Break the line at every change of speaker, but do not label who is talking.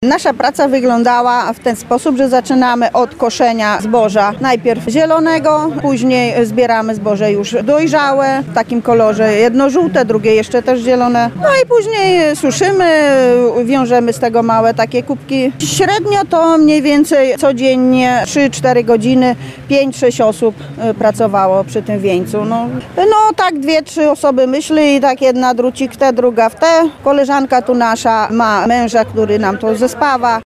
Nasza praca wyglądała w ten sposób, że zaczynamy od koszenia zboża najpierw zielonego, później zbieramy zboże już dojrzałe, w takim kolorze, jedno żółte, drugie jeszcze też zielone. No i później suszymy, wiążemy z tego małe takie kubki. Średnio to mniej więcej codziennie 3-4 godziny 5-6 osób pracowało przy tym wieńcu. No tak 2-3 osoby myśli i tak jedna drucik w te, druga w te. Koleżanka tu nasza ma męża, który nam to zespawa.